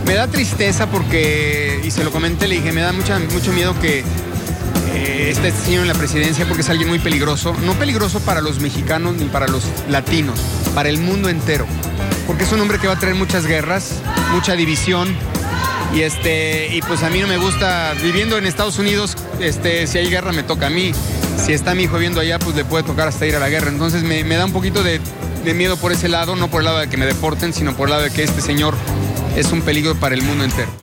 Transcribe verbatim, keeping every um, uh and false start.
Me da tristeza porque, y se lo comenté, le dije, me da mucha, mucho miedo que eh, esté este señor en la presidencia porque es alguien muy peligroso. No peligroso para los mexicanos ni para los latinos, para el mundo entero. Porque es un hombre que va a traer muchas guerras, mucha división. Y, este, y pues a mí no me gusta, viviendo en Estados Unidos, este, si hay guerra me toca a mí. Si está mi hijo viviendo allá, pues le puede tocar hasta ir a la guerra. Entonces me, me da un poquito de, de miedo por ese lado, no por el lado de que me deporten, sino por el lado de que este señor es un peligro para el mundo entero.